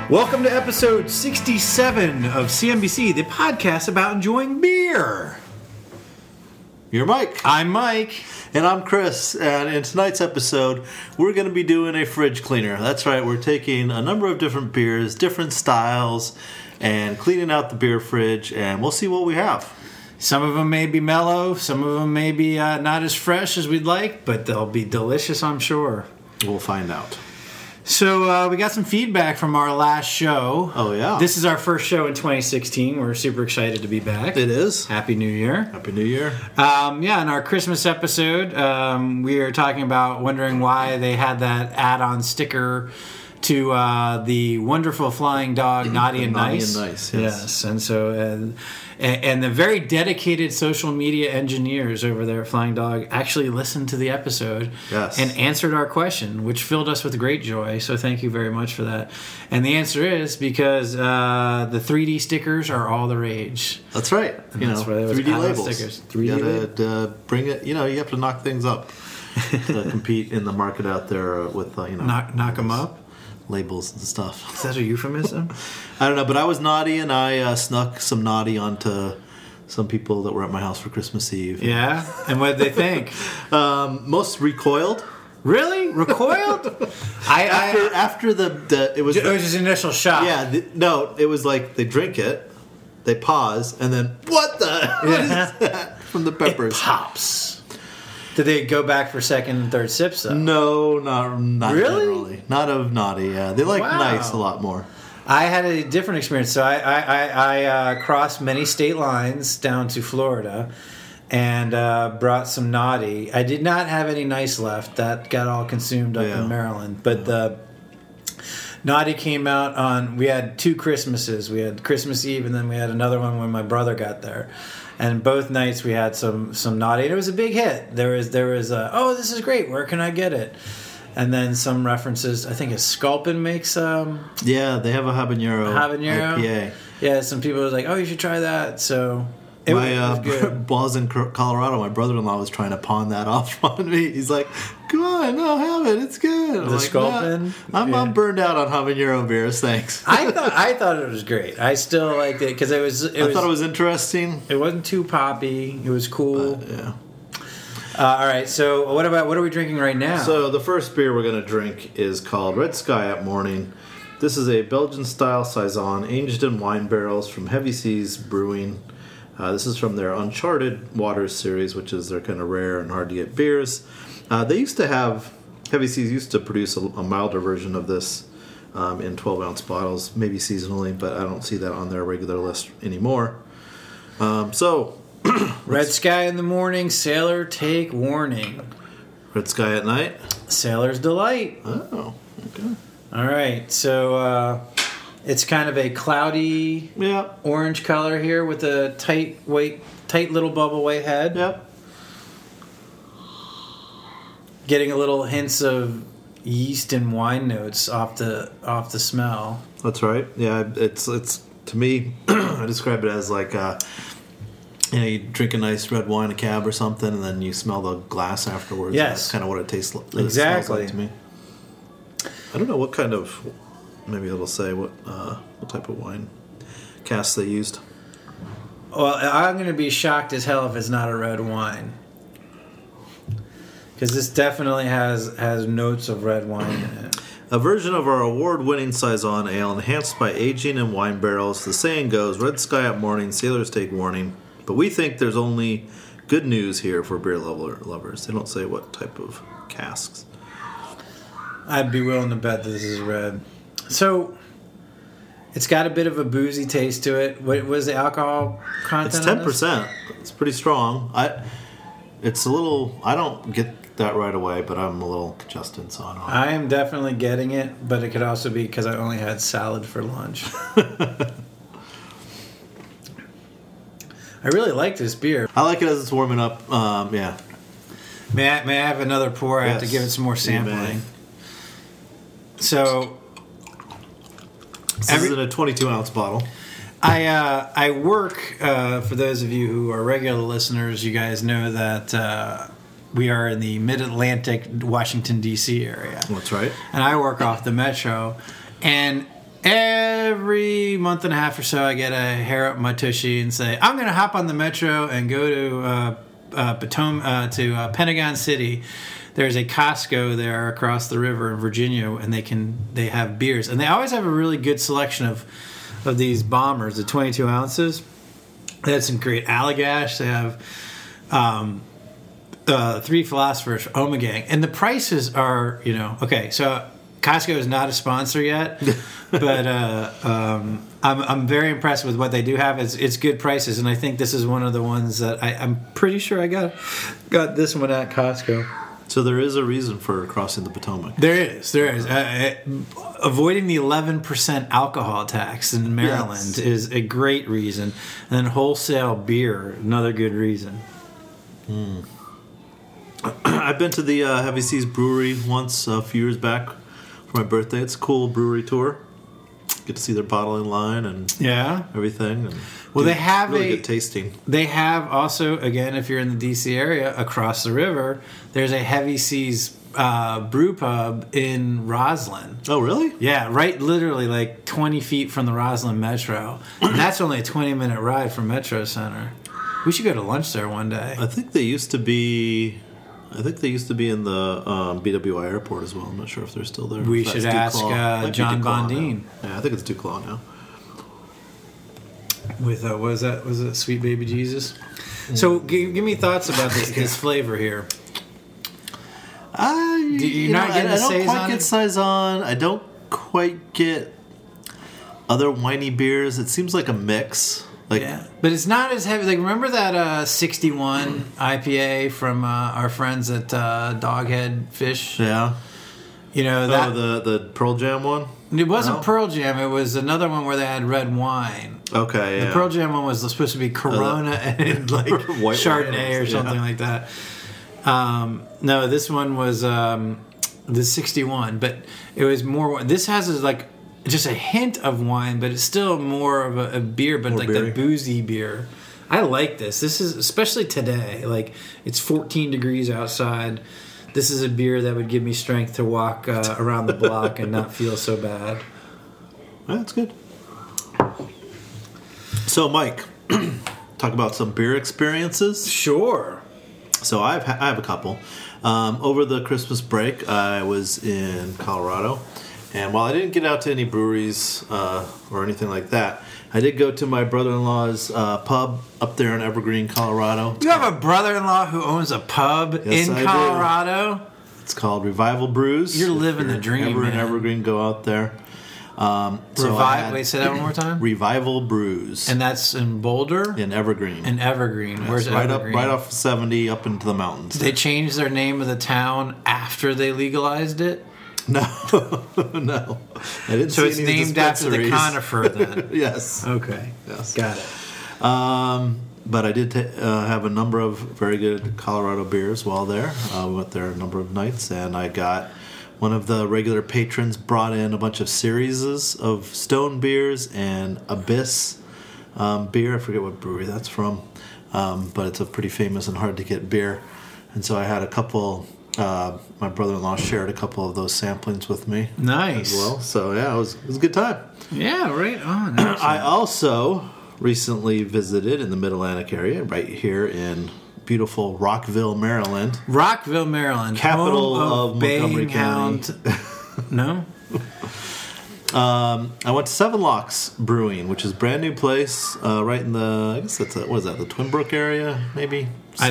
Welcome to episode 67 of CNBC, the podcast about enjoying beer. You're Mike. I'm Mike. And I'm Chris. And in tonight's episode, we're going to be doing a fridge cleaner. That's right, we're taking a number of different beers, different styles, and cleaning out the beer fridge, and we'll see what we have. Some of them may be mellow, some of them may be not as fresh as we'd like, but they'll be delicious, I'm sure. We'll find out. So we got some feedback from our last show. Oh, yeah. This is our first show in 2016. We're super excited to be back. It is. Happy New Year. Happy New Year. In our Christmas episode, we are talking about wondering why they had that add-on sticker to the wonderful flying dog, Naughty and Nice. Naughty and Nice, yes. And so... And the very dedicated social media engineers over there at Flying Dog actually listened to the episode and answered our question, which filled us with great joy. So thank you very much for that. And the answer is because the 3D stickers are all the rage. That's right. That's why there was 3D labels. Stickers. 3D you gotta bring it. You have to knock things up to compete in the market out there with knock them up. Labels and stuff. Is that a euphemism? I don't know, but I was naughty and I snuck some naughty onto some people that were at my house for Christmas Eve. Yeah? And what did they think? Most recoiled. Really? Recoiled? After it was his initial shot. Yeah, it was like they drink it, they pause, and then what is that? From the peppers. It pops. Did they go back for second and third sips, though? No, not really? Generally. Not of naughty, yeah. They like nice a lot more. I had a different experience. So I crossed many state lines down to Florida and brought some naughty. I did not have any nice left. That got all consumed up in Maryland. But the naughty came out on... We had two Christmases. We had Christmas Eve, and then we had another one when my brother got there. And both nights we had some naughty, and it was a big hit. There was this is great. Where can I get it? And then some references. I think Sculpin makes yeah, they have a habanero IPA. Yeah, some people were like, oh, you should try that. So it was good. While I was in Colorado, my brother-in-law was trying to pawn that off on me. He's like, come on, no, have it. It's good. The Sculpin? I'm burned out on habanero beers, thanks. I thought it was great. I still liked it because I thought it was interesting. It wasn't too poppy. It was cool. Yeah. All right, so what are we drinking right now? So the first beer we're going to drink is called Red Sky at Morning. This is a Belgian-style Saison aged in wine barrels from Heavy Seas Brewing. This is from their Uncharted Waters series, which is their kind of rare and hard to get beers. Heavy Seas used to produce a milder version of this in 12-ounce bottles, maybe seasonally, but I don't see that on their regular list anymore. Red Sky in the morning, sailor take warning. Red Sky at night? Sailor's delight. Oh, okay. All right, so it's kind of a cloudy orange color here with a tight little bubble weight head. Yep. Getting a little hints of yeast and wine notes off the smell. That's right. Yeah, it's to me, I describe it as like you drink a nice red wine, a cab or something, and then you smell the glass afterwards. Yes, that's kind of what it tastes like. Exactly. It smells like to me. I don't know what kind of. Maybe it'll say what type of wine cask they used. Well, I'm going to be shocked as hell if it's not a red wine, because this definitely has notes of red wine in it. A version of our award-winning Saison ale enhanced by aging in wine barrels. The saying goes, Red Sky at morning, sailors take warning. But we think there's only good news here for beer lovers. They don't say what type of casks. I'd be willing to bet this is red. So, it's got a bit of a boozy taste to it. What was the alcohol content? It's 10%. It's pretty strong. I don't get that right away, but I'm a little congested, so I don't know. I am definitely getting it, but it could also be because I only had salad for lunch. I really like this beer. I like it as it's warming up. Yeah. May I have another pour? I have to give it some more sampling. So, this is in a 22-ounce bottle. I work, for those of you who are regular listeners, you guys know that we are in the Mid-Atlantic, Washington, D.C. area. That's right. And I work off the Metro. And Every month and a half or so, I get a hair up my tushy and say, I'm going to hop on the metro and go to Pentagon City. There's a Costco there across the river in Virginia, and they have beers. And they always have a really good selection of these bombers, the 22 ounces. They have some great Allagash. They have Three Philosophers, Omegang. And the prices are, okay, so Costco is not a sponsor yet, but I'm very impressed with what they do have. It's good prices, and I think this is one of the ones that I'm pretty sure I got this one at Costco. So there is a reason for crossing the Potomac. There is. Avoiding the 11% alcohol tax in Maryland is a great reason, and then wholesale beer, another good reason. I've been to the Heavy Seas Brewery once a few years back for my birthday. It's a cool brewery tour. Get to see their bottling line and everything. And they have really good tasting. They have also, again, if you're in the DC area, across the river, there's a Heavy Seas brew pub in Roslyn. Oh, really? Yeah, right, literally like 20 feet from the Roslyn Metro. And that's only a 20-minute ride from Metro Center. We should go to lunch there one day. I think they used to be in the BWI airport as well. I'm not sure if they're still there. We should ask John Bondine. Yeah, I think it's Duclaw now. With was it Sweet Baby Jesus? So give me thoughts about this flavor here. You're not getting I don't quite get Saison. I don't quite get other winey beers. It seems like a mix. But it's not as heavy. Like, remember that 61 IPA from our friends at Doghead Fish? Yeah. That the Pearl Jam one? It wasn't Pearl Jam. It was another one where they had red wine. Okay, yeah. The Pearl Jam one was supposed to be Corona and like Chardonnay or something like that. No, this one was the 61, but it was more. This has just a hint of wine, but it's still more of a beer, but more like beery. That boozy beer. I like this. This is, especially today, like it's 14 degrees outside. This is a beer that would give me strength to walk around the block and not feel so bad. Yeah, that's good. So, Mike, talk about some beer experiences. Sure. So I have a couple. Over the Christmas break, I was in Colorado. And while I didn't get out to any breweries or anything like that, I did go to my brother-in-law's pub up there in Evergreen, Colorado. You have a brother-in-law who owns a pub in Colorado? Do. It's called Revival Brews. You're living the dream, man. Evergreen, go out there. Wait, say that one more time? Revival Brews. And that's in Boulder? In Evergreen. In Evergreen. Yes, Where's Evergreen? Right off 70 up into the mountains. Did they change their name of the town after they legalized it? No. I didn't so it's named after the conifer then? Yes. Okay. Yes. Got it. But I did have a number of very good Colorado beers while there. We went there a number of nights, and I got one of the regular patrons brought in a bunch of series of Stone beers and Abyss beer. I forget what brewery that's from, but it's a pretty famous and hard to get beer. And so I had a couple. My brother-in-law shared a couple of those samplings with me. Nice. As well. So yeah, it was a good time. Yeah, right on. I also recently visited in the Mid-Atlantic area, right here in beautiful Rockville, Maryland. Rockville, Maryland. Capital of Montgomery County. No? I went to Seven Locks Brewing, which is a brand new place right in the, I guess that's, what is that, the Twin Brook area, maybe?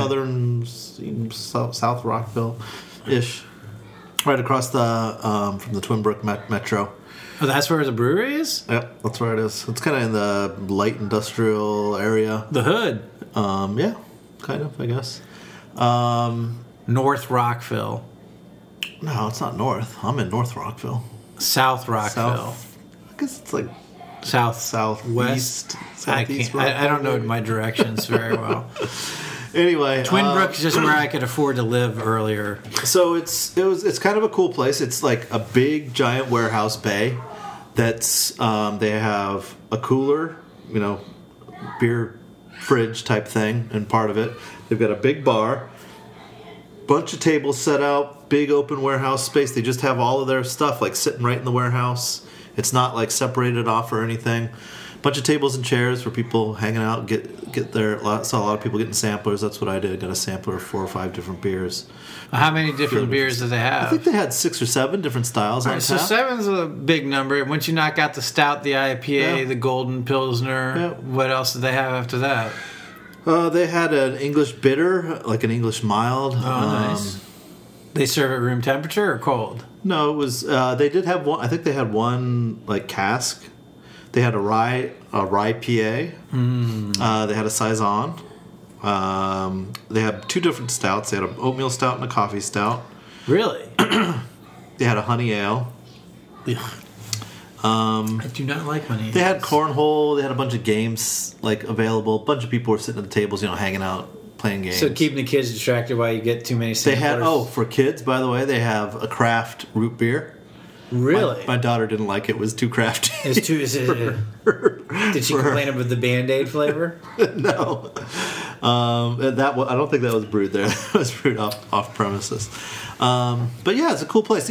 South Rockville-ish. Right across the from the Twin Brook Metro. Oh, that's where the brewery is? Yep, that's where it is. It's kind of in the light industrial area. The hood? Yeah, kind of, I guess. North Rockville. No, it's not north. I'm in North Rockville. South Rockville. I guess it's like southwest. I don't know my directions very well. Anyway, Twin Brook is just where I could afford to live earlier. So it's kind of a cool place. It's like a big giant warehouse bay. That's they have a cooler, beer fridge type thing, and part of it. They've got a big bar, bunch of tables set out, big open warehouse space. They just have all of their stuff like sitting right in the warehouse, It's not like separated off or anything. Bunch of tables and chairs for people hanging out, get their. Saw a lot of people getting samplers. That's what I did. Got a sampler of 4 or 5 different beers. How many different beers do they have? I think they had 6 or 7 different styles. All right, so 7's a big number. Once you knock out the stout, the IPA, the Golden Pilsner, what else did they have after that? They had an English bitter, like an English mild. Oh, nice. They serve at room temperature or cold? No, it was. They did have one. I think they had one like cask. They had a rye PA. They had a saison. They had 2 different stouts. They had an oatmeal stout and a coffee stout. Really? They had a honey ale. I do not like honey. They had cornhole. They had a bunch of games like available. A bunch of people were sitting at the tables, hanging out, playing games. So keeping the kids distracted while you get too many samplers. They had for kids, by the way, they have a craft root beer. Really? My daughter didn't like it. It was too crafty. Did she complain about the Band-Aid flavor? No. I don't think that was brewed there. That was brewed off premises. But yeah, it's a cool place.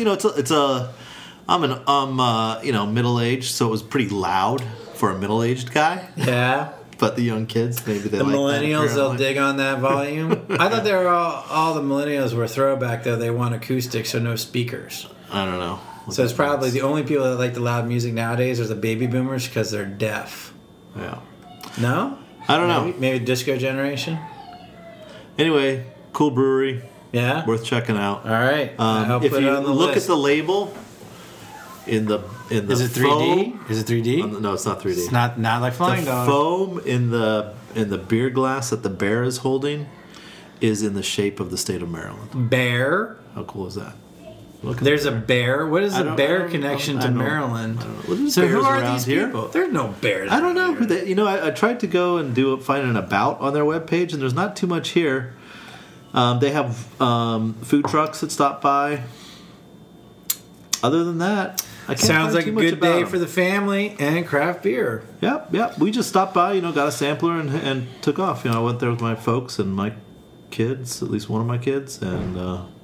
I'm middle aged, so it was pretty loud for a middle aged guy. Yeah. But the young kids, maybe they the like millennials, that, they'll dig on that volume. I thought they were all the millennials were throwback though. They want acoustic, so no speakers. I don't know. So it's probably the only people that like the loud music nowadays are the baby boomers because they're deaf. Yeah. No? I don't know. Maybe disco generation? Anyway, cool brewery. Yeah? Worth checking out. All right. If you look at the label in the Is it 3D? foam, Is it 3D? no, it's not 3D. It's not like Flying the Dog. foam in the beer glass that the bear is holding is in the shape of the state of Maryland. Bear? How cool is that? There's a bear. What is the bear connection to Maryland? I don't know. Well, so who are around these here? people? There's no bears. I don't know who they. I tried to go and find an about on their webpage, and there's not too much here. They have food trucks that stop by. Other than that, I can't Sounds find like too a much good about day them. for the family and craft beer. Yep. We just stopped by, got a sampler and took off. I went there with my folks and my kids, at least one of my kids, and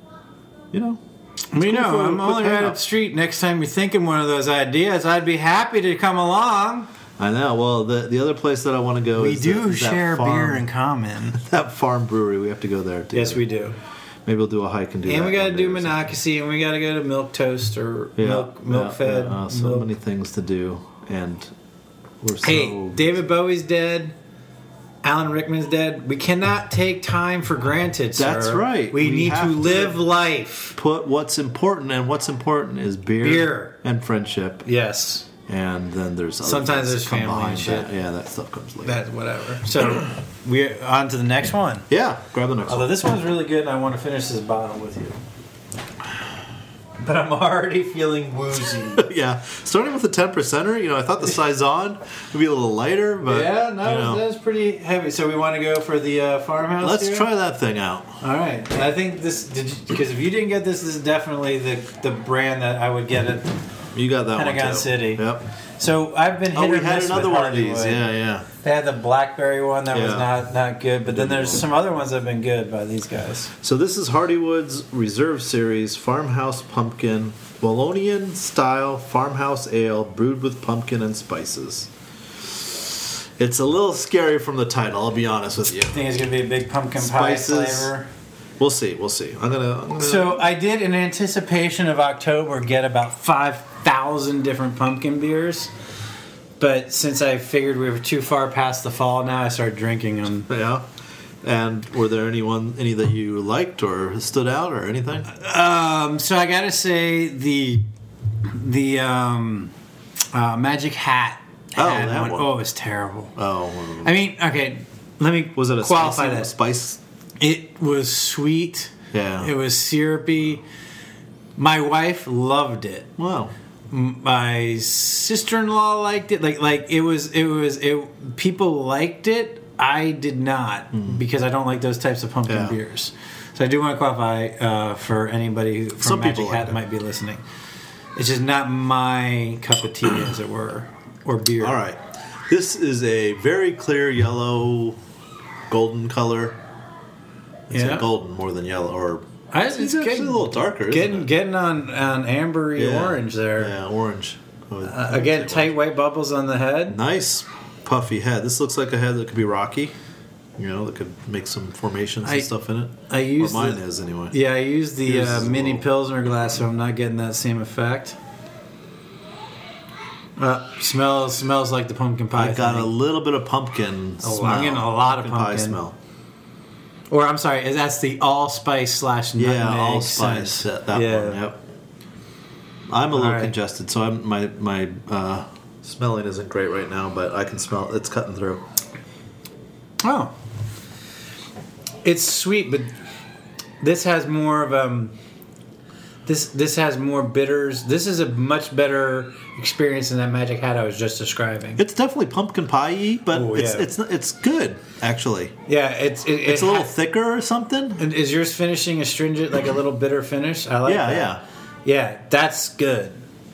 I'm only right up the street. Next time you're thinking one of those ideas, I'd be happy to come along. I know. Well, the other place that I want to go We is do that share farm, beer in common. That farm brewery. We have to go there. Yes, we do. Maybe we'll do a hike and do that. And we got to one do day or something. Monocacy, and we got to go to Milk Toast or Milk Fed. So many things to do, and we're so. Hey, David Bowie's dead. Alan Rickman's dead. We cannot take time for granted, sir. That's right. We need to have live life. Put what's important, and what's important is beer and friendship. Yes. And then there's other sometimes things there's that come family and behind shit. that. Yeah, that stuff comes later. That's whatever. So we're on to the next one. Yeah, grab the next Although one. this one's really good, and I want to finish this bottle with you. But I'm already feeling woozy. Yeah, starting with the 10%er. I thought the saison would be a little lighter, but yeah, that's pretty heavy. So we want to go for the farmhouse. Let's here? try that thing out. All right, and I think because if you didn't get this is definitely the brand that I would get at You got that Pentagon one too. City. Yep. So I've been hit we or had miss another with one of these. Hardywood. Yeah. They had the blackberry one that was Yeah. not good, but then there's some other ones that have been good by these guys. So this is Hardywood's Reserve Series Farmhouse Pumpkin Wallonian Style Farmhouse Ale brewed with pumpkin and spices. It's a little scary from the title, I'll be honest with you. I think it's gonna be a big pumpkin Spices. pie flavor. We'll see. I'm gonna. So I did, in anticipation of October, get about 5,000 different pumpkin beers. But since I figured we were too far past the fall now, I started drinking them. Yeah. And were there any that you liked or stood out or anything? So I gotta say the Magic Hat. had that one. Oh, it was terrible. Oh. I mean, okay, let me Was it a qualify spicy that. spice? It was sweet. Yeah. It was syrupy. My wife loved it. Wow. My sister-in-law liked it. Like it was. People liked it. I did not because I don't like those types of pumpkin beers. So I do want to qualify for anybody who, from Some Magic people like Hat it. might be listening. It's just not my cup of tea, as it were, or beer. All right. This is a very clear yellow, golden color. It's Yeah. golden more than yellow, or It's actually a little darker. Isn't it? Getting on ambery Yeah. orange there. Yeah, orange. Again, tight white bubbles on the head. Nice puffy head. This looks like a head that could be rocky. That could make some formations and stuff in it. I use mine is anyway. Yeah, I use the mini Pilsner glass, so I'm not getting that same effect. Smells like the pumpkin pie. I got a little bit of pumpkin smell. I'm getting a lot of pumpkin pie smell. Or I'm sorry, that's the allspice / nutmeg. Yeah, allspice. That one. Yep. I'm a little congested, so my smelling isn't great right now, but I can smell it's cutting through. Oh, it's sweet, but this has more of this has more bitters. This is a much better experience than that Magic Hat I was just describing. It's definitely pumpkin pie-y, but it's good actually. Yeah, it's a little thicker or something. And is yours finishing astringent, like a little bitter finish? I like that. Yeah, that's good.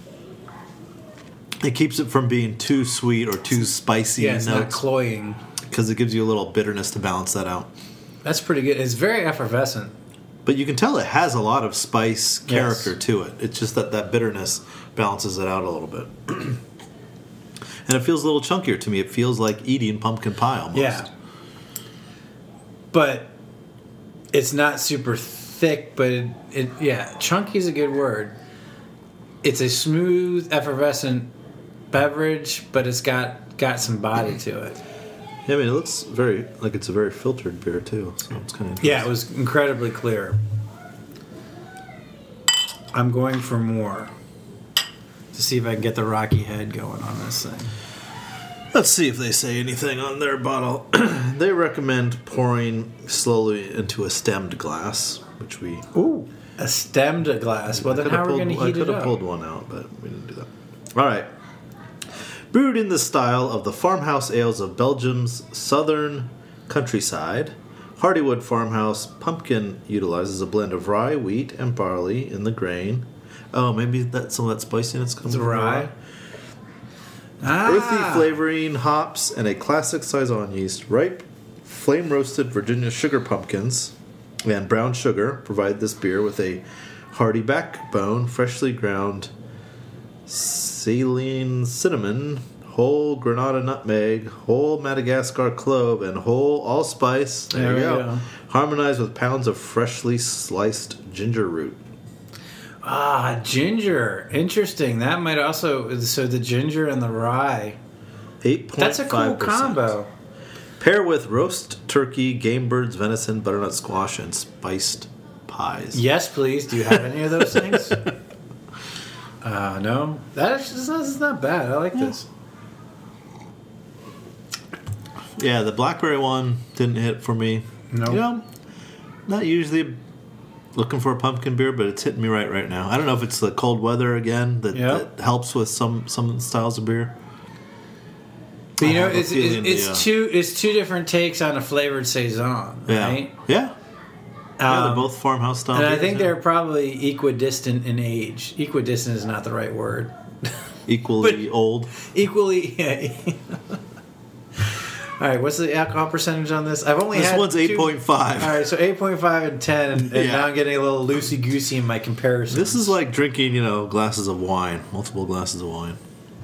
It keeps it from being too sweet or too spicy. Yeah, it's not cloying. Because it gives you a little bitterness to balance that out. That's pretty good. It's very effervescent. But you can tell it has a lot of spice character to it. It's just that bitterness balances it out a little bit. And it feels a little chunkier to me. It feels like eating pumpkin pie almost. Yeah. But it's not super thick, but chunky is a good word. It's a smooth, effervescent beverage, but it's got some body to it. Yeah, I mean, it looks it's a very filtered beer too, so it's kind of interesting. Yeah, it was incredibly clear. I'm going for more to see if I can get the rocky head going on this thing. Let's see if they say anything on their bottle. They recommend pouring slowly into a stemmed glass, which we... Ooh, a stemmed glass. Well, then how are we going to heat it up? I could have pulled one out, but we didn't do that. All right. Brewed in the style of the farmhouse ales of Belgium's southern countryside, Hardywood Farmhouse Pumpkin utilizes a blend of rye, wheat, and barley in the grain. Oh, maybe some of that spiciness comes from rye. Earthy flavoring, hops, and a classic saison yeast. Ripe, flame-roasted Virginia sugar pumpkins and brown sugar provide this beer with a hearty backbone, freshly ground saline cinnamon, whole Granada nutmeg, whole Madagascar clove, and whole allspice. There we go. Harmonized with pounds of freshly sliced ginger root. Ah, ginger. Interesting. That might also... So the ginger and the rye. 8.5%. That's a cool combo. Pair with roast turkey, game birds, venison, butternut squash, and spiced pies. Yes, please. Do you have any of those things? No. That's not bad. I like this. Yeah, the blackberry one didn't hit for me. No. Not usually looking for a pumpkin beer, but it's hitting me right now. I don't know if it's the cold weather again that helps with some styles of beer. But it's two different takes on a flavored saison, right? Yeah. They're both farmhouse style. And I think they're probably equidistant in age. Equidistant is not the right word. Equally old. Equally. Yeah. All right, what's the alcohol percentage on this? This one's 8.5. All right, so 8.5 and 10, and now I'm getting a little loosey-goosey in my comparison. This is like drinking, glasses of wine, multiple glasses of wine.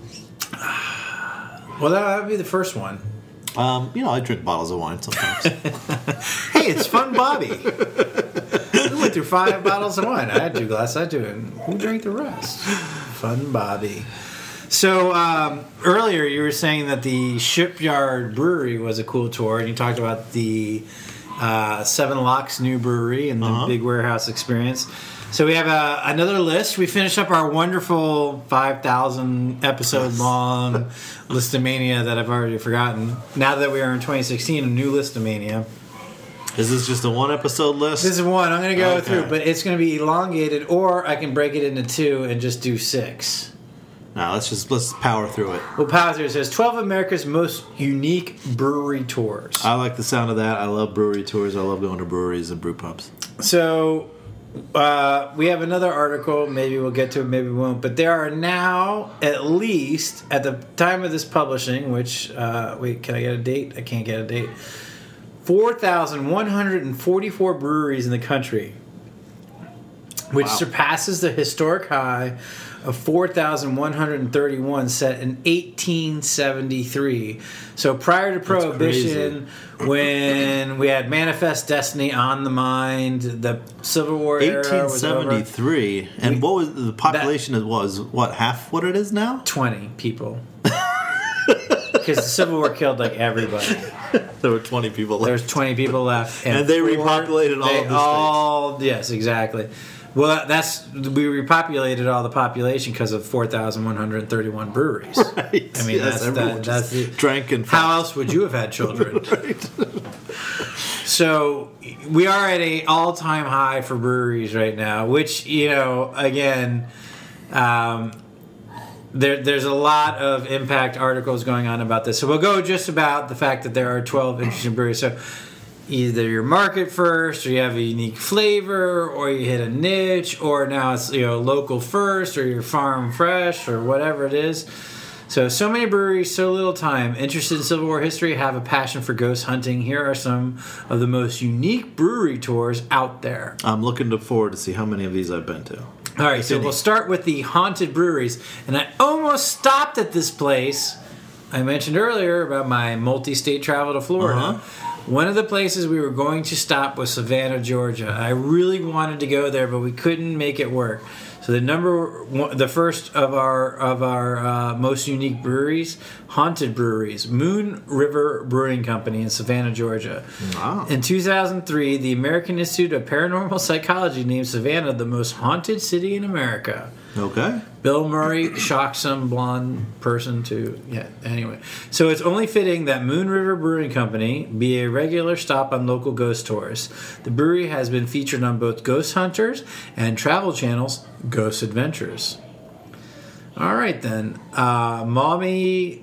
Well, that would be the first one. I drink bottles of wine sometimes. Hey, it's Fun Bobby. We went through 5 bottles of wine. I had 2 glasses. I do it. Who drank the rest? Fun Bobby. So earlier you were saying that the Shipyard Brewery was a cool tour, and you talked about the Seven Locks new brewery and the big warehouse experience. So we have another list. We finished up our wonderful 5,000 episode long Listomania that I've already forgotten. Now that we are in 2016, a new Listomania. Is this just a 1 episode list? This is 1. I'm going to go through, but it's going to be elongated, or I can break it into 2 and just do 6. No, let's power through it. We'll power through it. It says 12 of America's most unique brewery tours. I like the sound of that. I love brewery tours. I love going to breweries and brew pubs. So we have another article. Maybe we'll get to it, maybe we won't. But there are now, at least at the time of this publishing, which, wait, can I get a date? I can't get a date. 4,144 breweries in the country. which Wow. surpasses the historic high of 4,131 set in 1873. So prior to Prohibition, when we had Manifest Destiny on the mind, the Civil War era was over. 1873, and what was the population? Was what, half what it is now? 20 people. Because the Civil War killed like everybody. There were 20 people left. There's 20 people left, And they repopulated all of the states. Yes, exactly. Well, we repopulated all the population because of 4,131 breweries. Right. I mean, Yes, everyone that's the, drank and how else would you have had children? Right. So we are at an all-time high for breweries right now, which, again, there's a lot of impact articles going on about this. So we'll go just about the fact that there are 12 interesting breweries. So either your market first, or you have a unique flavor, or you hit a niche, or now it's local first, or your farm fresh, or whatever it is. So many breweries, so little time. Interested in Civil War history, have a passion for ghost hunting. Here are some of the most unique brewery tours out there. I'm looking forward to see how many of these I've been to. All right, so we'll start with the haunted breweries. And I almost stopped at this place. I mentioned earlier about my multi-state travel to Florida. Uh-huh. One of the places we were going to stop was Savannah, Georgia. I really wanted to go there, but we couldn't make it work. So the first of our most unique breweries, haunted breweries, Moon River Brewing Company in Savannah, Georgia. Wow. In 2003, the American Institute of Paranormal Psychology named Savannah the most haunted city in America. Okay. Bill Murray shocked some blonde person anyway. So it's only fitting that Moon River Brewing Company be a regular stop on local ghost tours. The brewery has been featured on both Ghost Hunters and Travel Channel's Ghost Adventures. All right then. Maumee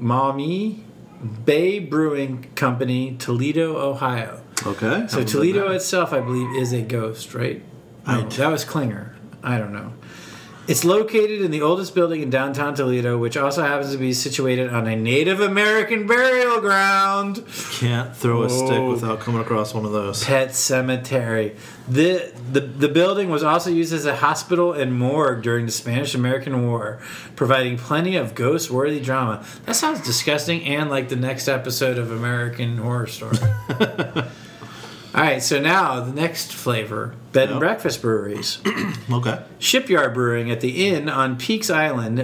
Bay Brewing Company, Toledo, Ohio. Okay. So Toledo itself, I believe, is a ghost, right? No, that was Klinger. I don't know. It's located in the oldest building in downtown Toledo, which also happens to be situated on a Native American burial ground. Can't throw a stick without coming across one of those. Pet cemetery. The building was also used as a hospital and morgue during the Spanish-American War, providing plenty of ghost-worthy drama. That sounds disgusting and like the next episode of American Horror Story. All right, so now the next flavor, bed and breakfast breweries. Okay. Shipyard Brewing at the Inn on Peaks Island,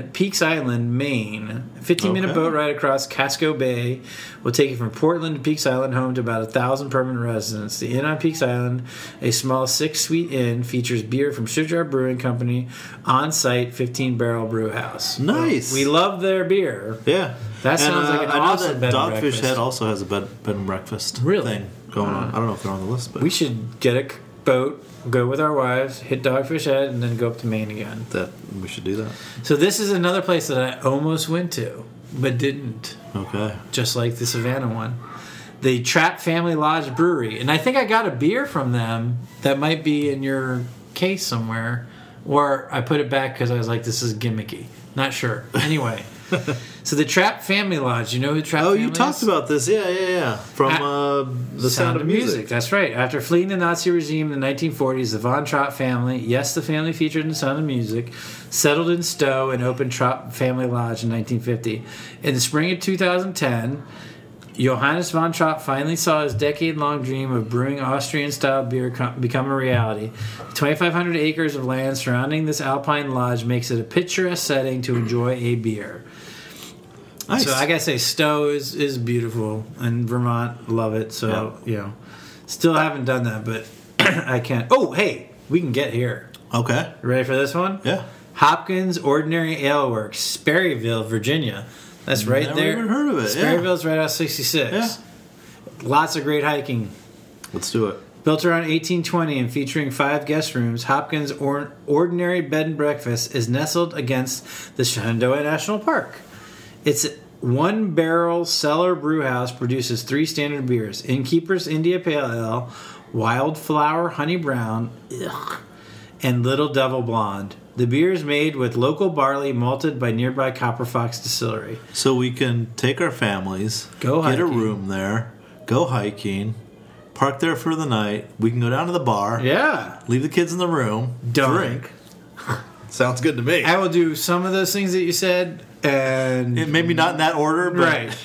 Maine. 15-minute boat ride across Casco Bay will take you from Portland to Peaks Island, home to about 1,000 permanent residents. The Inn on Peaks Island, a small 6-suite inn, features beer from Shipyard Brewing Company, on-site 15-barrel brew house. Nice. We love their beer. Yeah. That sounds like an awesome I know bed that and Dogfish breakfast. Head also has a bed and breakfast thing going on. I don't know if they're on the list, but We should get a boat, go with our wives, hit Dogfish Head, and then go up to Maine again. that we should do that. So this is another place that I almost went to, but didn't. Okay. Just like the Savannah one. The Trapp Family Lodge Brewery. And I think I got a beer from them that might be in your case somewhere. Or I put it back because I was like, this is gimmicky. Not sure. Anyway. So the Trapp Family Lodge. You know who Trapp Family is? You talked about this. Yeah. From The Sound of Music. That's right. After fleeing the Nazi regime in the 1940s, the Von Trapp family, yes, the family featured in The Sound of Music, settled in Stowe and opened Trapp Family Lodge in 1950. In the spring of 2010, Johannes von Trapp finally saw his decade-long dream of brewing Austrian-style beer become a reality. The 2,500 acres of land surrounding this alpine lodge makes it a picturesque setting to enjoy a beer. Nice. So I gotta say, Stowe is beautiful, and Vermont, love it. So still haven't done that, but I can't. Oh, hey, we can get here. Okay. You ready for this one? Yeah. Hopkins Ordinary Ale Works, Sperryville, Virginia. That's right Never there. even heard of it. Sperryville's right out 66. Yeah. Lots of great hiking. Let's do it. Built around 1820 and featuring 5 guest rooms, Hopkins Ordinary Bed and Breakfast is nestled against the Shenandoah National Park. Its one-barrel cellar brew house produces 3 standard beers: Innkeeper's India Pale Ale, Wildflower Honey Brown, and Little Devil Blonde. The beer is made with local barley malted by nearby Copper Fox Distillery. So we can take our families, Go get a hiking. room there, go hiking, park there for the night. We can go down to the bar. Yeah. Leave the kids in the room. Done. Drink. Sounds good to me. I will do some of those things that you said, and Maybe not in that order, but right.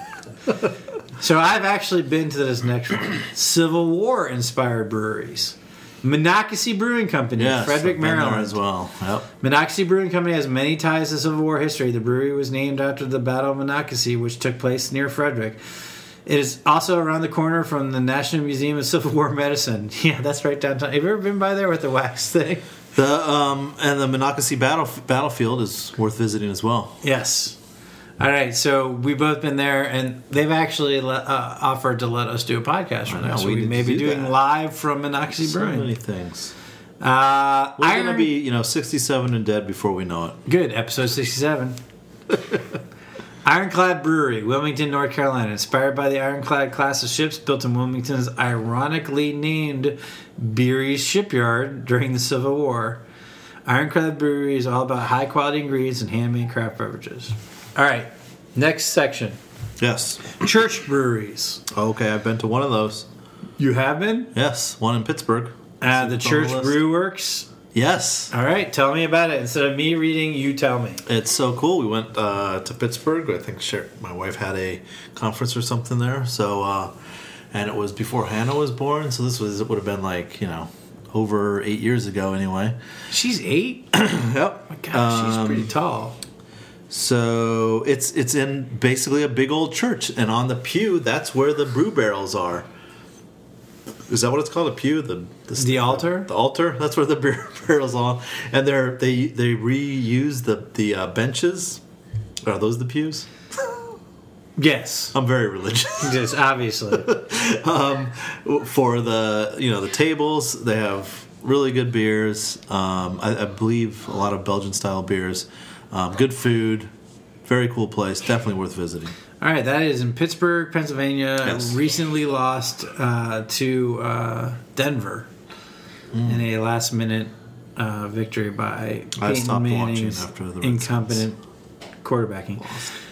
So I've actually been to this next one. Civil War inspired breweries. Monocacy Brewing Company, yes, Frederick, I've been there Maryland. as well. Yep. Monocacy Brewing Company has many ties to Civil War history. The brewery was named after the Battle of Monocacy, which took place near Frederick. It is also around the corner from the National Museum of Civil War Medicine. Yeah, that's right downtown. Have you ever been by there with the wax thing? And the Monocacy battlefield is worth visiting as well. Yes. All right, so we've both been there, and they've actually offered to let us do a podcast from there. So we may be doing live from Monocacy So Brewing. many things. We're We're going to be, 67 and dead before we know it. Good, episode 67. Ironclad Brewery, Wilmington, North Carolina. Inspired by the Ironclad class of ships built in Wilmington's ironically named Beery's Shipyard during the Civil War. Ironclad Brewery is all about high-quality ingredients and handmade craft beverages. All right, next section. Yes. Church breweries. Okay, I've been to one of those. You have been? Yes, one in Pittsburgh. The Church Brew Works. Yes. All right, tell me about it. Instead of me reading, you tell me. It's so cool. We went to Pittsburgh. I think my wife had a conference or something there. So, and it was before Hannah was born. So it would have been like, over 8 years ago anyway. She's 8? Yep. Oh my God, she's pretty tall. So it's in basically a big old church, and on the pew, that's where the brew barrels are. Is that what it's called? A pew? The altar? The altar. That's where the beer barrels are, and they reuse the benches. Are those the pews? Yes. I'm very religious. Yes, obviously. For the tables, they have really good beers. I believe a lot of Belgian style beers. Good food, very cool place. Definitely worth visiting. All right, that is in Pittsburgh, Pennsylvania. Yes. Recently lost to Denver in a last-minute victory by Peyton Manning's after the Red incompetent quarterbacking.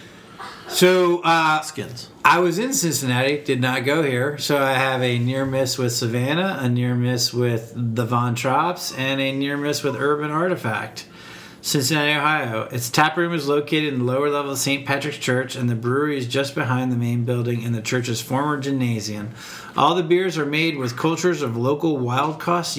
So Skins. I was in Cincinnati, did not go here. So I have a near miss with Savannah, a near miss with the Von Trapps, and a near miss with Urban Artifact. Cincinnati, Ohio. Its tap room is located in the lower level of St. Patrick's Church, and the brewery is just behind the main building in the church's former gymnasium. All the beers are made with cultures of local wild-caught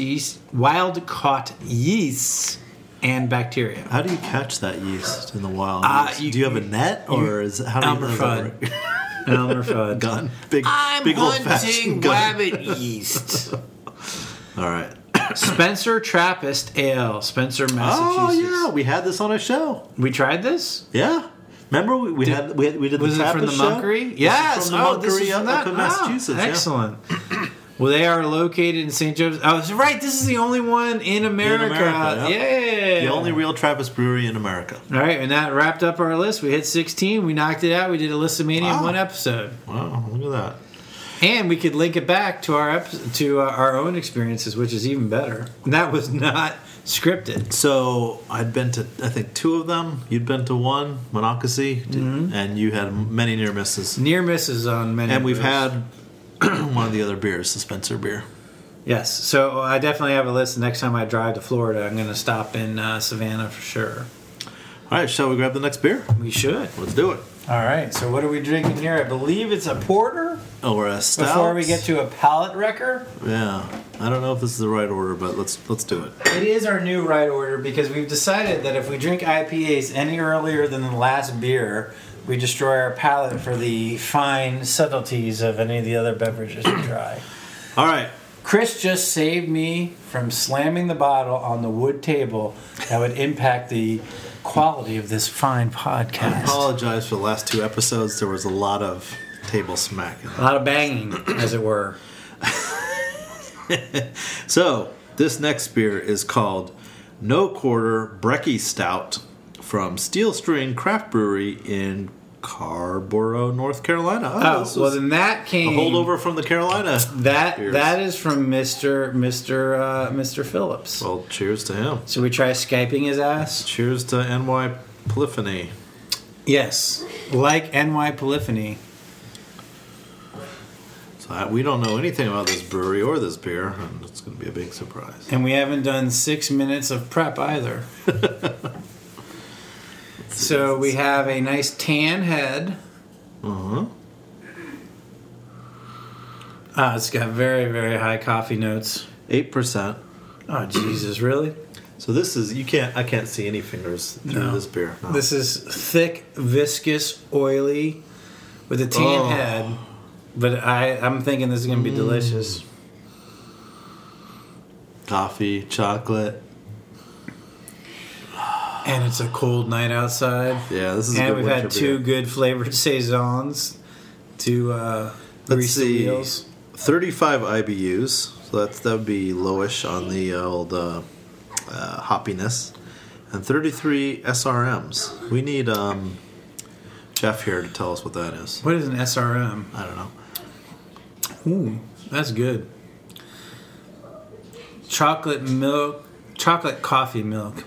yeasts and bacteria. How do you catch that yeast in the wild? Do you have a net, or is how do you Elmer Fudd. An Elmer Fudd gun? Big old-fashioned gun. rabbit yeast. All right. Spencer Trappist Ale, Spencer, Massachusetts. Oh yeah, we had this on a show. We tried this. Yeah, remember we did the Was it from the Monkery? Yes. From the Monkery up in Massachusetts. Excellent. Well, they are located in St. Joseph. Oh, that's right. This is the only one in America. Yep. Yeah. The only real Trappist brewery in America. All right, and that wrapped up our list. We hit 16. We knocked it out. We did a Listomania in one episode. Wow, look at that. And we could link it back to our own experiences, which is even better. And that was not scripted. So I'd been to, I think, 2 of them. You'd been to one, Monocacy, and you had many near misses. Near misses on many. And we've had one of the other beers, the Spencer beer. Yes. So I definitely have a list. The next time I drive to Florida, I'm going to stop in Savannah for sure. All right, shall we grab the next beer? We should. Let's do it. All right. So what are we drinking here? I believe it's a porter. Oh, we're a stout. Before we get to a palate wrecker. Yeah. I don't know if this is the right order, but let's do it. It is our new right order because we've decided that if we drink IPAs any earlier than the last beer, we destroy our palate for the fine subtleties of any of the other beverages we try. All right. Chris just saved me from slamming the bottle on the wood table that would impact the quality of this fine podcast. I apologize for the last 2 episodes. There was a lot of table smacking. A lot of banging, as it were. So, this next beer is called No Quarter Brecky Stout from Steel String Craft Brewery in Carborough, North Carolina. Well, then that came a holdover from the Carolina. That is from Mr. Phillips. Well, cheers to him. So we try Skyping his ass. Cheers to NY Polyphony. Yes, like NY Polyphony. So We don't know anything about this brewery or this beer, and it's going to be a big surprise. And we haven't done 6 minutes of prep either. So we have a nice tan head. Uh-huh. It's got very, very high coffee notes. 8%. Oh, Jesus, really? So this is, I can't see any fingers through this beer. No. This is thick, viscous, oily, with a tan head. But I'm thinking this is going to be delicious. Coffee, chocolate. And it's a cold night outside. Yeah, this is a and good we've had 2 beer. good flavored saisons to Let's grease the see. wheels. 35 IBUs. So that would be lowish on the old hoppiness. And 33 SRMs. We need Jeff here to tell us what that is. What is an SRM? I don't know. Ooh, that's good. Chocolate coffee milk.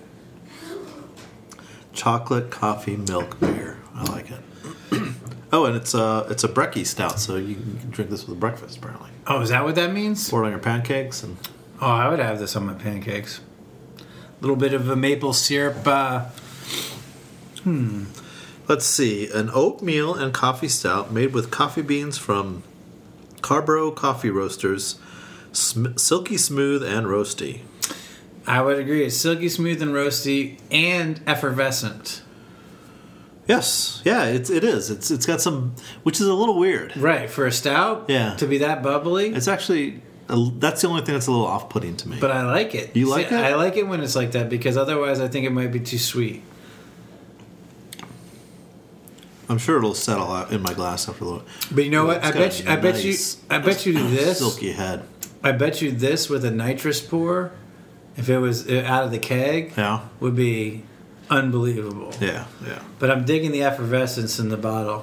Chocolate coffee milk beer. I like it. Oh, and it's a brekkie stout, so you can drink this with breakfast apparently. Oh, is that what that means? Pour it on your pancakes and. Oh, I would have this on my pancakes. A little bit of a maple syrup. Let's see, an oatmeal and coffee stout made with coffee beans from Carborough Coffee Roasters, silky smooth and roasty. I would agree. It's silky smooth and roasty and effervescent. Yes, yeah, it is. It's got some, which is a little weird. Right, for a stout? Yeah. To be that bubbly? It's actually, that's the only thing that's a little off-putting to me. But I like it. You like it? I like it when it's like that because otherwise I think it might be too sweet. I'm sure it'll settle out in my glass after a little. But you know what? It's I got a bet you this. silky head. I bet you this with a nitrous pour, if it was out of the keg, Yeah. would be unbelievable. Yeah. But I'm digging the effervescence in the bottle.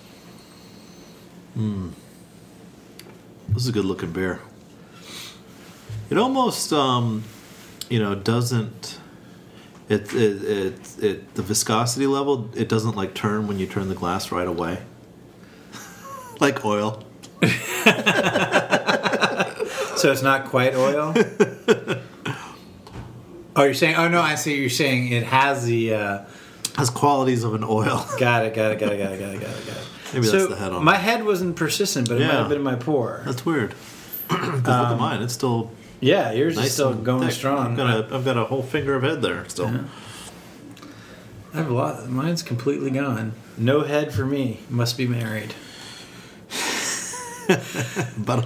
This is a good looking beer. It almost, doesn't. The viscosity level, it doesn't like turn when you turn the glass right away, like oil. So it's not quite oil. Oh, you're saying? Oh no, I see. You're saying it has the. Has qualities of an oil. Got it. Maybe So that's the head on. my head wasn't persistent, but it might have been in my pour. That's weird. Because look at mine; it's still Yeah, yours nice is still and going thick. strong. I've got a whole finger of head there still. Yeah. I have a lot. Mine's completely gone. No head for me. Must be married. But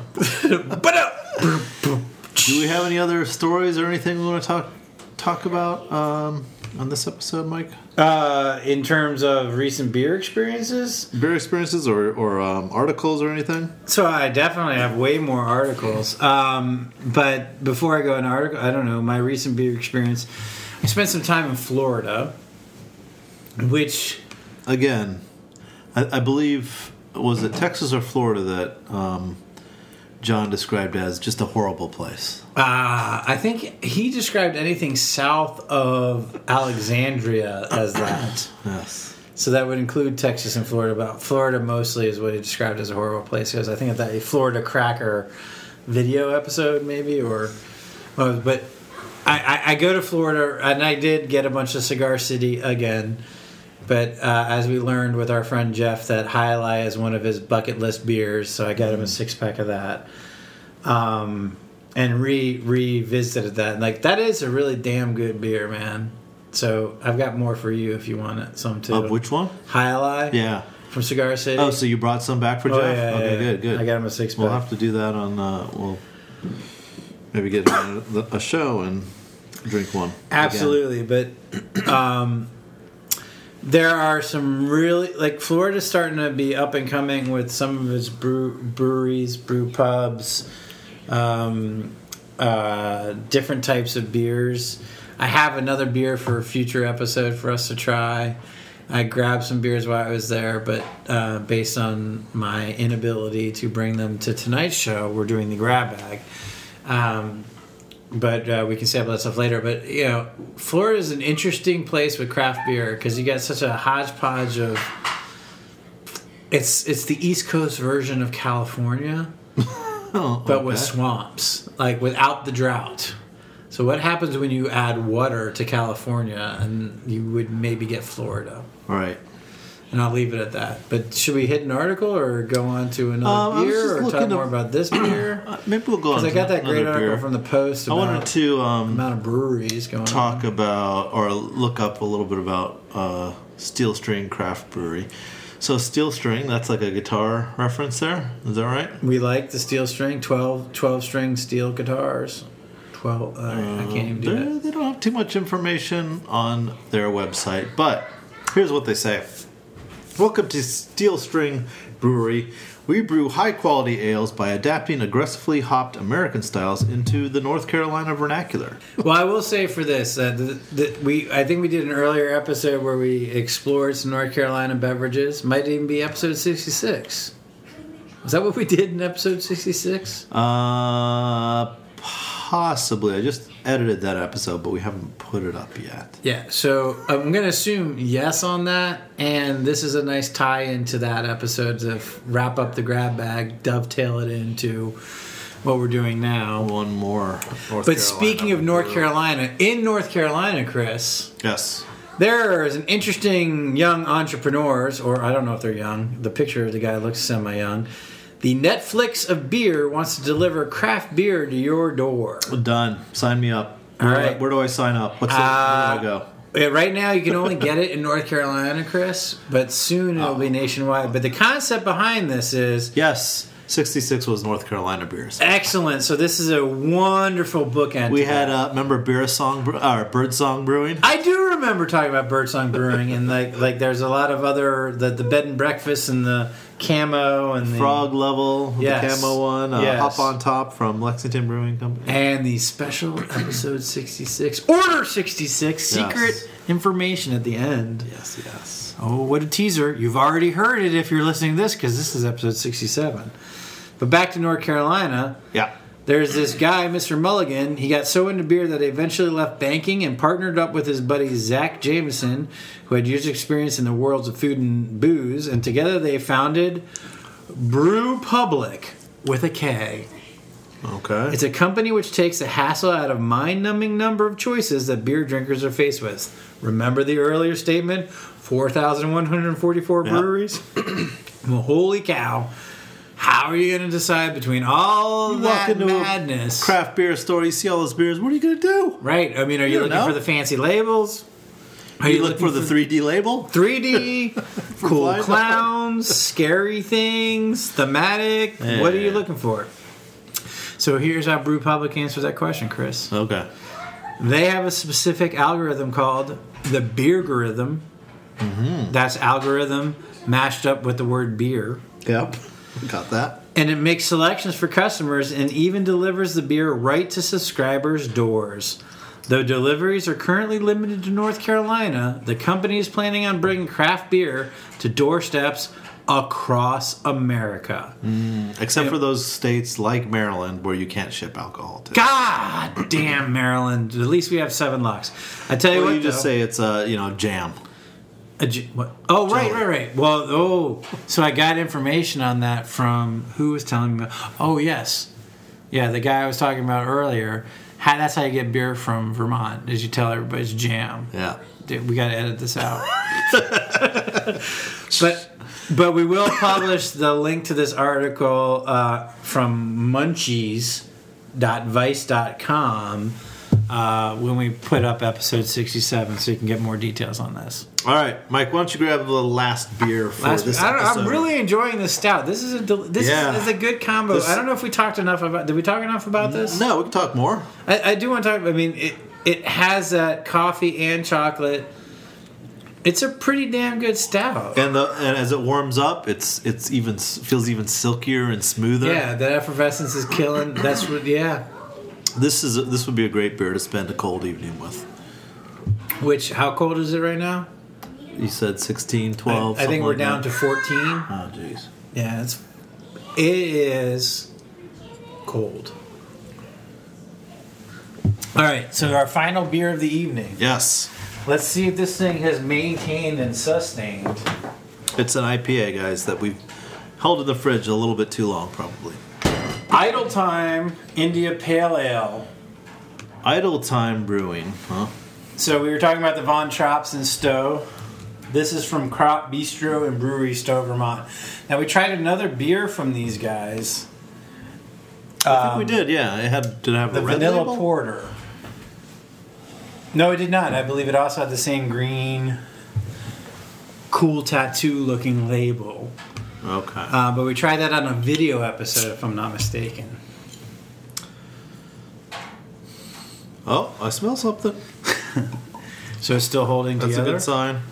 do we have any other stories or anything we want to talk about on this episode, Mike? In terms of recent beer experiences? Beer experiences or articles or anything? So I definitely have way more articles. But before I go into article, I don't know, my recent beer experience, I spent some time in Florida, which... Again, I believe, was it Texas or Florida that John described as just a horrible place? I think he described anything south of Alexandria as that. Yes. So that would include Texas and Florida, but Florida mostly is what he described as a horrible place. Because I think of that a Florida Cracker video episode, maybe, but I go to Florida, and I did get a bunch of Cigar City again. But as we learned with our friend Jeff, that Jai Alai is one of his bucket list beers, so I got him a 6-pack of that. And revisited that. And, like, that is a really damn good beer, man. So I've got more for you if you want it. Some too. Of which one? Jai Alai. Yeah. From Cigar City. Oh, so you brought some back for Jeff? Yeah, okay, yeah. good. I got him a 6-pack. We'll have to do that on. We'll maybe get on a show and drink one. Absolutely, again. But there are some really, like, Florida's starting to be up and coming with some of its breweries, brew pubs, different types of beers. I have another beer for a future episode for us to try. I grabbed some beers while I was there, but based on my inability to bring them to tonight's show, we're doing the grab bag. But we can say about that stuff later. But, you know, Florida is an interesting place with craft beer because you got such a hodgepodge of It's the East Coast version of California, but with swamps, like without the drought. So what happens when you add water to California, and you would maybe get Florida? All right. And I'll leave it at that. But should we hit an article or go on to another beer or talk more about this beer? Maybe we'll go on to because I got that great article beer from the Post about I wanted to the amount of breweries going talk on. about or look up a little bit about Steel String Craft Brewery. So Steel String, that's like a guitar reference there. Is that right? We like the steel string, 12 string steel guitars. 12. I can't even do that. They don't have too much information on their website, but here's what they say. Welcome to Steel String Brewery. We brew high-quality ales by adapting aggressively hopped American styles into the North Carolina vernacular. Well, I will say for this, I think we did an earlier episode where we explored some North Carolina beverages. Might even be episode 66. Was that what we did in episode 66? Possibly. I just edited that episode, but we haven't put it up yet. Yeah, so I'm going to assume yes on that, and this is a nice tie-in to that episode to wrap up the grab bag, dovetail it into what we're doing now. One more North But speaking of North Carolina, in North Carolina, Chris... Yes. There is an interesting young entrepreneurs, or I don't know if they're young. The picture of the guy looks semi-young. The Netflix of beer wants to deliver craft beer to your door. Done. Sign me up. All right. Where do I sign up? Where do I go? Right now, you can only get it in North Carolina, Chris, but soon it'll be nationwide. But the concept behind this is... Yes, 66 was North Carolina beers. Excellent. So this is a wonderful bookend. We had, remember Birdsong Brewing? I do remember talking about Birdsong Brewing, and like there's a lot of other, the bed and breakfast and the camo and the Frog Level, yes. the camo one, yes. Hop on Top from Lexington Brewing Company. And the special episode 66, Order 66, secret information at the end. Yes, yes. Oh, what a teaser. You've already heard it if you're listening to this, because this is episode 67. But back to North Carolina. Yeah. There's this guy, Mr. Mulligan. He got so into beer that he eventually left banking and partnered up with his buddy Zach Jameson, who had years of experience in the worlds of food and booze. And together they founded Brew Public with a K. Okay. It's a company which takes the hassle out of mind-numbing number of choices that beer drinkers are faced with. Remember the earlier statement? 4,144 breweries? Well, holy cow. How are you going to decide between all that madness? A craft beer store, you see all those beers, what are you going to do? Right. I mean, are you looking for the fancy labels? Are you looking for the 3D label? 3D, cool clowns, scary things, thematic. Yeah. What are you looking for? So here's how Brew Public answers that question, Chris. Okay. They have a specific algorithm called the Beergorithm. Mm-hmm. That's algorithm mashed up with the word beer. Yep. Got that. And it makes selections for customers and even delivers the beer right to subscribers' doors. Though deliveries are currently limited to North Carolina, the company is planning on bringing craft beer to doorsteps across America. Except for those states like Maryland where you can't ship alcohol to. God damn Maryland. At least we have 7 Locks. I tell you what, you just say it's jam. What? Oh, right. Well, so I got information on that from who was telling me. Oh, yes. Yeah, the guy I was talking about earlier. That's how you get beer from Vermont, is you tell everybody it's jam. Yeah. Dude, we got to edit this out. But we will publish the link to this article from munchies.vice.com when we put up episode 67, so you can get more details on this. All right, Mike, why don't you grab the last beer for this episode? I'm really enjoying this stout. This is a good combo. I don't know if we talked enough about. Did we talk enough about this? No, we can talk more. I do want to talk. I mean, it has that coffee and chocolate. It's a pretty damn good stout. And as it warms up, it's even feels even silkier and smoother. Yeah, that effervescence is killing. That's what. Yeah. This would be a great beer to spend a cold evening with. How cold is it right now? You said 16, 12. I think we're down to 14. Oh, jeez. Yeah, it is cold. All right, so our final beer of the evening. Yes. Let's see if this thing has maintained and sustained. It's an IPA, guys, that we've held in the fridge a little bit too long, probably. Idle Time India Pale Ale. Idle Time Brewing, huh? So we were talking about the Von Traps in Stowe. This is from Crop Bistro and Brewery, Stowe, Vermont. Now we tried another beer from these guys. I think we did, yeah. Did it have The a red Vanilla label? Porter. No, it did not. I believe it also had the same green, cool tattoo-looking label. Okay. But we tried that on a video episode, if I'm not mistaken. Oh, I smell something. So it's still holding That's together? a good sign.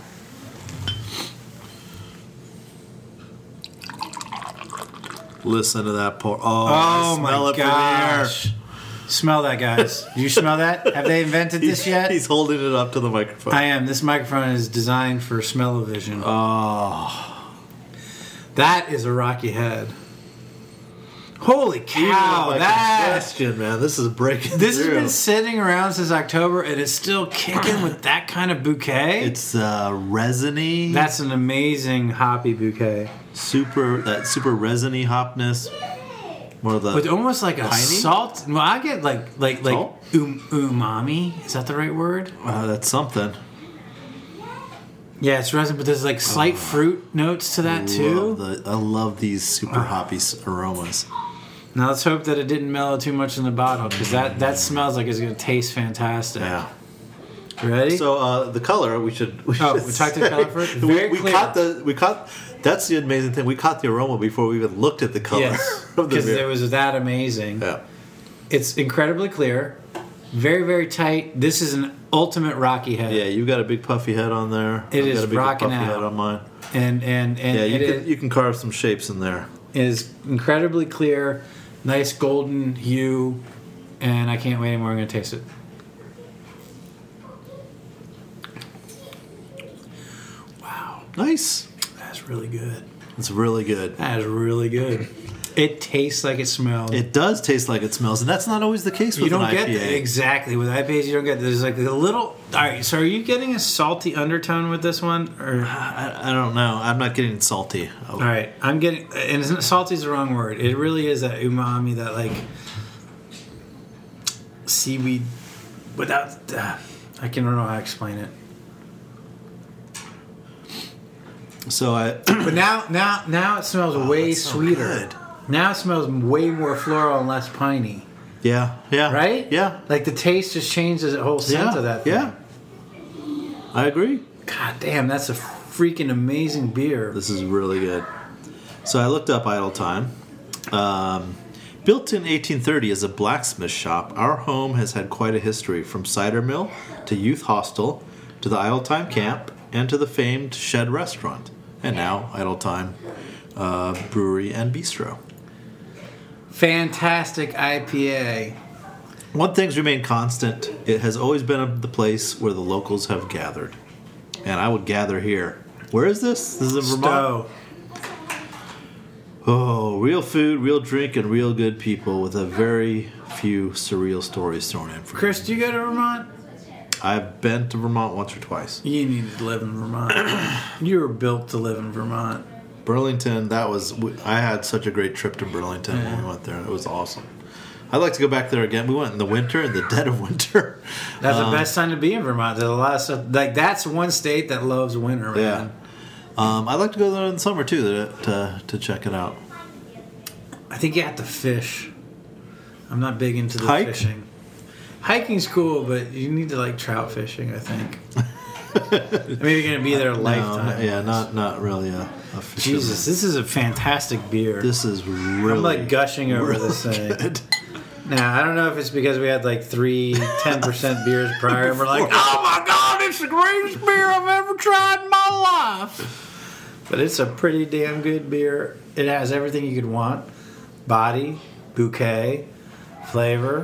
Listen to that pour. Oh, I smell my it from here. gosh. Smell that, guys. Do you smell that? Have they invented this yet? He's holding it up to the microphone. I am. This microphone is designed for smell-o-vision. Oh. That is a Rocky Head. Holy cow! Question, man. This is breaking This has through. been sitting around since October, and it's still kicking with that kind of bouquet. It's resiny. That's an amazing hoppy bouquet. super resiny hopness. More of the With almost like a piney? salt. Well, I get like Salt? umami. Is that the right word? that's something. Yeah, it's resin, but there's like slight fruit notes to that too. I love these super hoppy aromas. Now let's hope that it didn't mellow too much in the bottle, because that smells like it's going to taste fantastic. Yeah. Ready? So the color we should we talked to the color first. Very we clear. caught. That's the amazing thing. We caught the aroma before we even looked at the color. Yes, of the because beer. it was that amazing. Yeah. It's incredibly clear, very, very tight. This is an ultimate Rocky Head. Yeah, you got a big puffy head on there. It I've is got a big rocking puffy out. head on mine. And Yeah, it you can carve some shapes in there. is incredibly clear, nice golden hue, and I can't wait anymore. I'm going to taste it. Wow, Nice. that's really good. It's really good. That is really good. It tastes like it smells. It does taste like it smells, and that's not always the case with You don't an get IPA. that. Exactly with IPAs. You don't get there's like a little. All right, so are you getting a salty undertone with this one, or? I don't know. I'm not getting salty. All right, I'm getting, and salty is the wrong word. It really is that umami, that like seaweed without. I don't know how to explain it. So But now it smells way that's so sweeter. good. Now it smells way more floral and less piney. yeah. Right? Yeah. Like the taste just changes the whole scent of that thing. Yeah. I agree. God damn, that's a freaking amazing beer. This is really good. So I looked up Idle Time. Built in 1830 as a blacksmith shop, our home has had quite a history, from cider mill to youth hostel to the Idle Time camp and to the famed Shed restaurant, and now Idle Time brewery and bistro. Fantastic IPA. One thing's remained constant. It has always been the place where the locals have gathered. And I would gather here. Where is this? This is in Vermont? Stowe. Oh, real food, real drink, and real good people with a very few surreal stories thrown in. For Chris, do you go to Vermont? I've been to Vermont once or twice. You need to live in Vermont. You were built to live in Vermont. Burlington, I had such a great trip to Burlington when we went there. It was awesome. I'd like to go back there again. We went in the winter, in the dead of winter. That's the best time to be in Vermont. There's a lot of stuff. Like, that's one state that loves winter, man. Yeah. I'd like to go there in the summer too to check it out. I think you have to fish. I'm not big into the Hike? fishing. Hiking's cool, but you need to like trout fishing, I think. Maybe you're going to be there a lifetime. Yeah, not really a fisherman. Jesus, this is a fantastic beer. This is really I'm like gushing over this thing. good. Now, I don't know if it's because we had like 10% beers prior and we're like, oh my God, it's the greatest beer I've ever tried in my life. But it's a pretty damn good beer. It has everything you could want. Body, bouquet, flavor.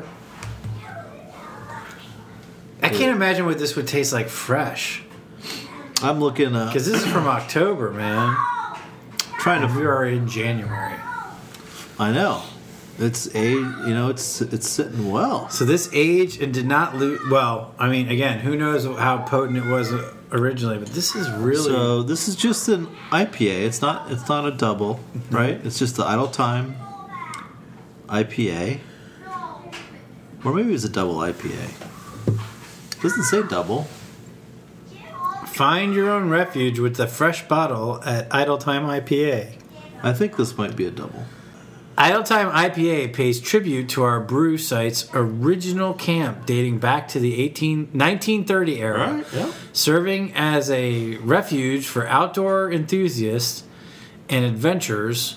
I can't imagine what this would taste like fresh. I'm looking Because this is from October, man. trying And we to. are in January. I know. It's it's sitting well. So this aged and did not lose. Well, I mean, again, who knows how potent it was originally, but this is really. So this is just an IPA. It's not a double, right? It's just the Idle Time IPA, or maybe it's a double IPA. Doesn't say double. Find your own refuge with the fresh bottle at Idle Time IPA. I think this might be a double. Idle Time IPA pays tribute to our brew site's original camp dating back to the 1930 era, Right, yeah. serving as a refuge for outdoor enthusiasts and adventurers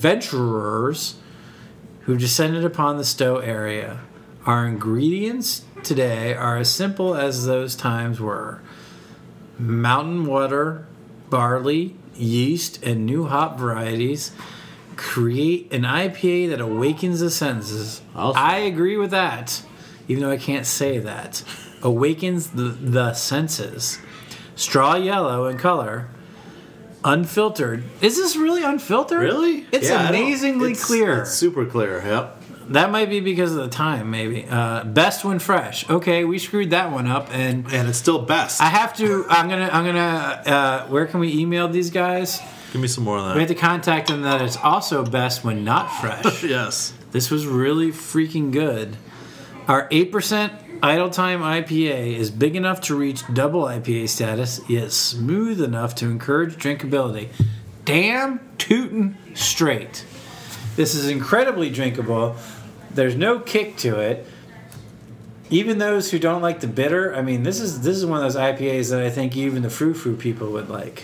who descended upon the Stowe area. Our ingredients today are as simple as those times were. Mountain water, barley, yeast, and new hop varieties create an IPA that awakens the senses. Awesome. I agree with that, even though I can't say that. Awakens the senses. Straw yellow in color. Unfiltered. Is this really unfiltered? Really? It's amazingly clear. It's super clear. Yep. That might be because of the time, maybe. Best when fresh. Okay, we screwed that one up, and it's still best. I have to. I'm gonna. Where can we email these guys? Give me some more of We that. have to contact them that it's also best when not fresh. Yes. This was really freaking good. Our 8% Idle Time IPA is big enough to reach double IPA status, yet smooth enough to encourage drinkability. Damn tootin' straight. This is incredibly drinkable. There's no kick to it. Even those who don't like the bitter, I mean, this is one of those IPAs that I think even the frou-frou people would like.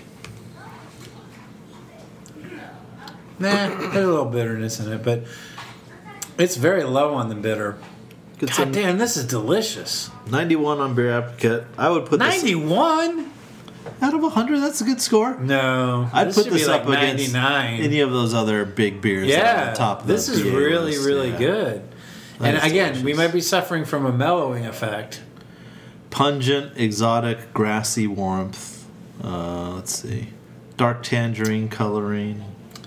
Nah, there's a little bitterness in it, but it's very low on the bitter. God damn, this is delicious. 91 on Beer Advocate. I would put 91? out of 100. That's a good score. No, I'd put should this be up like against 99. any of those other big beers. That are Yeah, on top of this the is PA really, list. really Yeah. good. That And is again, we delicious. might be suffering from a mellowing effect. Pungent, exotic, grassy warmth. Let's see. Dark tangerine coloring.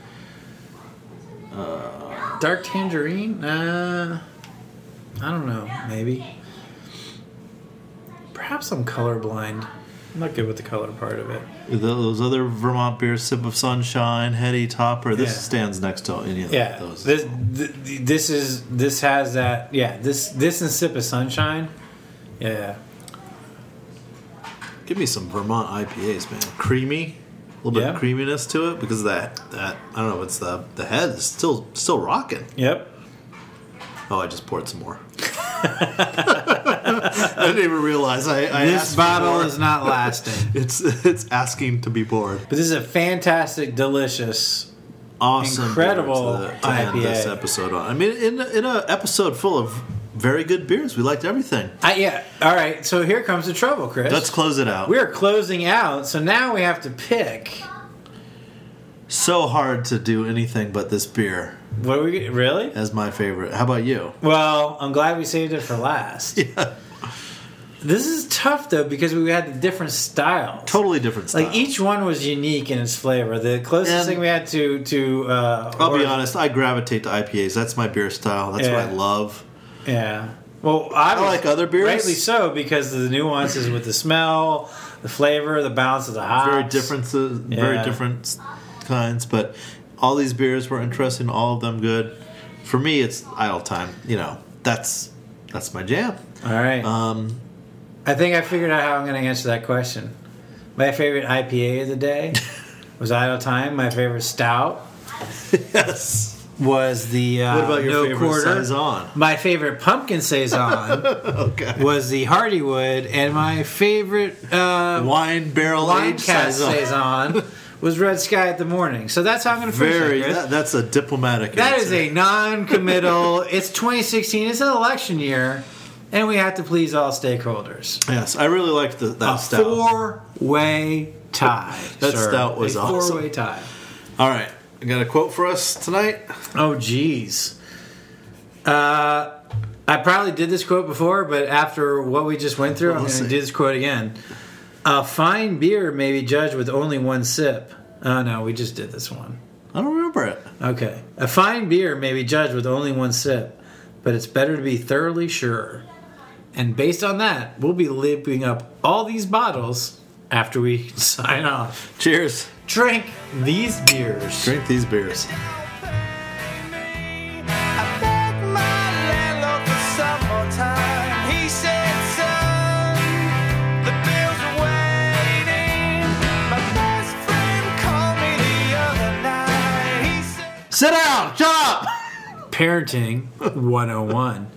Dark tangerine? I don't know. Maybe. Perhaps I'm colorblind. I'm not good with the color part of it. Those other Vermont beers, Sip of Sunshine, Heady Topper. This Yeah. stands next to any of Yeah, those. this has that. Yeah, this and Sip of Sunshine. Yeah, Give me some Vermont IPAs, man. Creamy, a little bit Yeah. of creaminess to it because that I don't know. It's the head is still rocking. yep. Oh, I just poured some more. I didn't even realize I This asked for bottle more. is not lasting. It's asking to be poured. But this is a fantastic, delicious. Awesome, Incredible beer to end this IPA. episode on. I mean, in an episode full of very good beers, we liked everything. Yeah. All right. So here comes the trouble, Chris. Let's close it out. We're closing out, so now we have to pick. So hard to do anything but this beer What are we really? as my favorite. How about you? Well, I'm glad we saved it for last. Yeah. This is tough though because we had the different styles. Totally different style. Like each one was unique in its flavor. The closest And thing we had to I'll be honest, I gravitate to IPAs. That's my beer style. That's what I love. Yeah. Well, I like other beers. Rightly so, because of the nuances with the smell, the flavor, the balance of the hops. Very different kinds, but all these beers were interesting. All of them good. For me, it's Idle Time. You know, that's my jam. All right. I think I figured out how I'm going to answer that question. My favorite IPA of the day was Idle Time. My favorite stout Yes. was the What about your No favorite Quarter. saison? My favorite pumpkin saison Okay. was the Hardywood, and my favorite Wine barrel wine aged cast saison. saison was Red Sky at the Morning. So that's how I'm going to finish Very. it, Chris. That's a diplomatic. That answer. is a non-committal. It's 2016. It's an election year, and we have to please all stakeholders. Yes, I really liked that A stout. four-way tie. That sir. stout was a awesome. Four-way tie. All right, I got a quote for us tonight. Oh, geez. I probably did this quote before, but after what we just went through, I'm Let's going to see. do this quote again. A fine beer may be judged with only one sip. Oh, no, we just did this one. I don't remember it. Okay. A fine beer may be judged with only one sip, but it's better to be thoroughly sure. And based on that, we'll be lipping up all these bottles after we sign off. Cheers. Drink these beers. Drink these beers. Sit down! Shut up! Parenting 101.